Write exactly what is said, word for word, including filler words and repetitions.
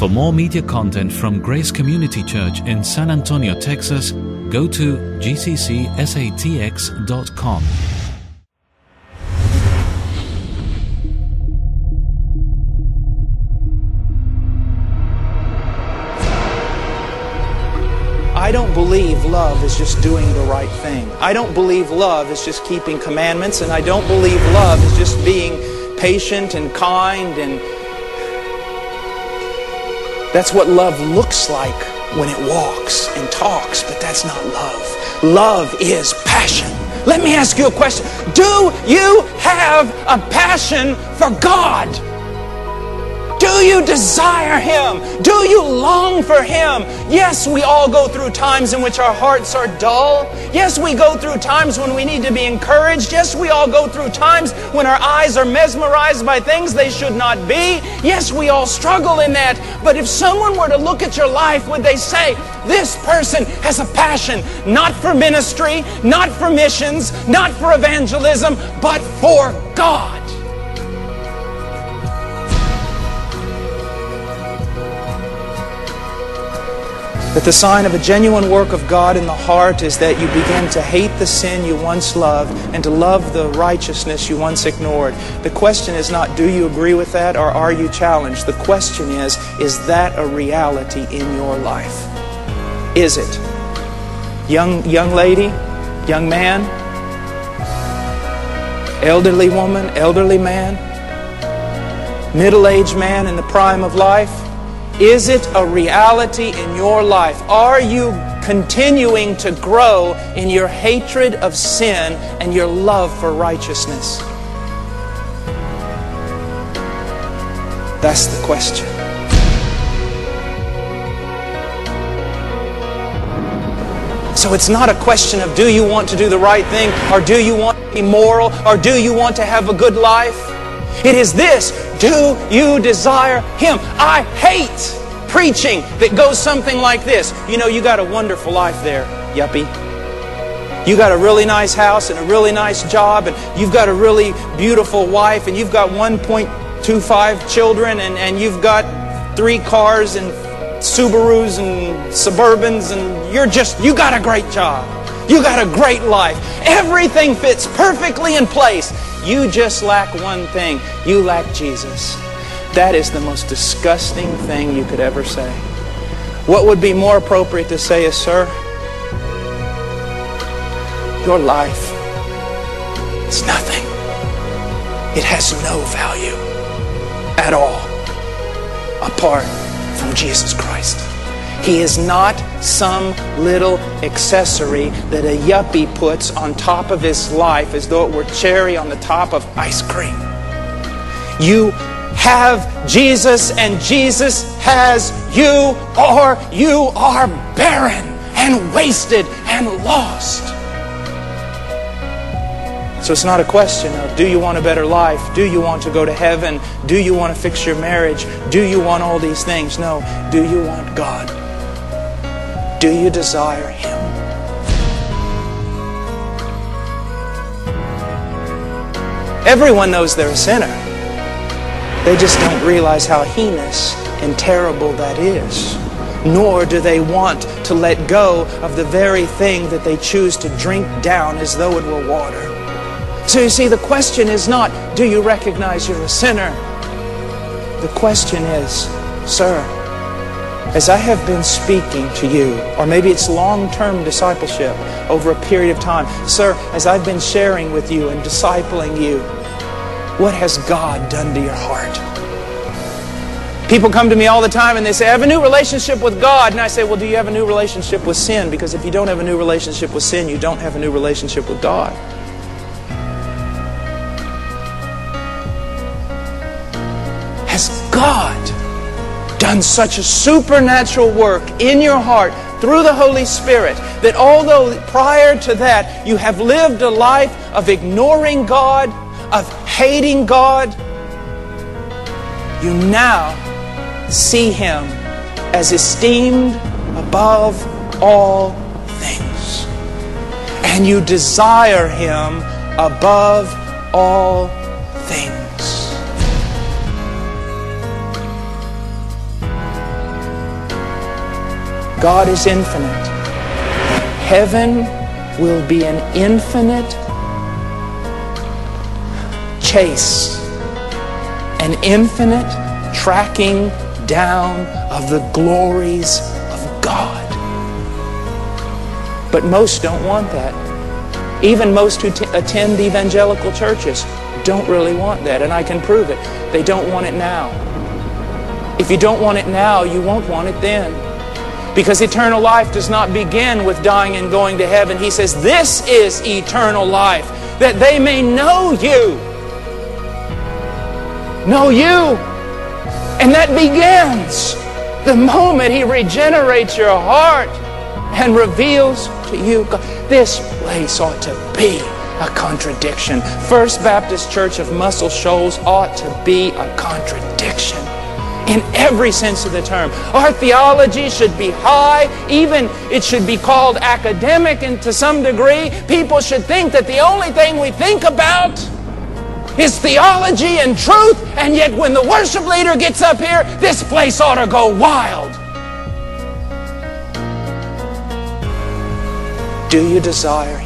For more media content from Grace Community Church in San Antonio, Texas, go to g c c s a t x dot com. I don't believe love is just doing the right thing. I don't believe love is just keeping commandments, and I don't believe love is just being patient and kind, and that's what love looks like when it walks and talks, but that's not love. Love is passion. Let me ask you a question. Do you have a passion for God? Do you desire Him? Do you long for Him? Yes, we all go through times in which our hearts are dull. Yes, we go through times when we need to be encouraged. Yes, we all go through times when our eyes are mesmerized by things they should not be. Yes, we all struggle in that. But if someone were to look at your life, would they say, this person has a passion, not for ministry, not for missions, not for evangelism, but for God? That the sign of a genuine work of God in the heart is that you begin to hate the sin you once loved and to love the righteousness you once ignored. The question is not, do you agree with that, or are you challenged? The question is, is that a reality in your life? Is it? Young, young lady, young man, elderly woman, elderly man, middle-aged man in the prime of life? Is it a reality in your life? Are you continuing to grow in your hatred of sin and your love for righteousness? That's the question. So it's not a question of do you want to do the right thing, or do you want to be moral, or do you want to have a good life? It is this: do you desire Him? I hate preaching that goes something like this. You know, you got a wonderful life there, yuppie. You got a really nice house and a really nice job, and you've got a really beautiful wife, and you've got one point two five children, and, and you've got three cars and Subarus and Suburbans, and you're just, you got a great job. You got a great life. Everything fits perfectly in place. You just lack one thing. You lack Jesus. That is the most disgusting thing you could ever say. What would be more appropriate to say is, sir, your life is nothing. It has no value at all apart from Jesus Christ. He is not some little accessory that a yuppie puts on top of his life as though it were cherry on the top of ice cream. You have Jesus, and Jesus has you, or you are barren and wasted and lost. So it's not a question of do you want a better life? Do you want to go to heaven? Do you want to fix your marriage? Do you want all these things? No. Do you want God? Do you desire Him? Everyone knows they're a sinner. They just don't realize how heinous and terrible that is. Nor do they want to let go of the very thing that they choose to drink down as though it were water. So you see, the question is not, do you recognize you're a sinner? The question is, sir, as I have been speaking to you, or maybe it's long-term discipleship over a period of time, sir, as I've been sharing with you and discipling you, what has God done to your heart? People come to me all the time and they say, I have a new relationship with God. And I say, well, do you have a new relationship with sin? Because if you don't have a new relationship with sin, you don't have a new relationship with God. Has God done such a supernatural work in your heart through the Holy Spirit that although prior to that you have lived a life of ignoring God, of hating God, you now see Him as esteemed above all things. And you desire Him above all things. God is infinite. Heaven will be an infinite chase, an infinite tracking down of the glories of God. But most don't want that. Even most who t- attend evangelical churches don't really want that, and I can prove it. They don't want it now. If you don't want it now, you won't want it then. Because eternal life does not begin with dying and going to heaven. He says, this is eternal life, that they may know you. Know you. And that begins the moment He regenerates your heart and reveals to you God. This place ought to be a contradiction. First Baptist Church of Muscle Shoals ought to be a contradiction in every sense of the term. Our theology should be high, even it should be called academic, and to some degree people should think that the only thing we think about is theology and truth, and yet when the worship leader gets up here, this place ought to go wild. Do you desire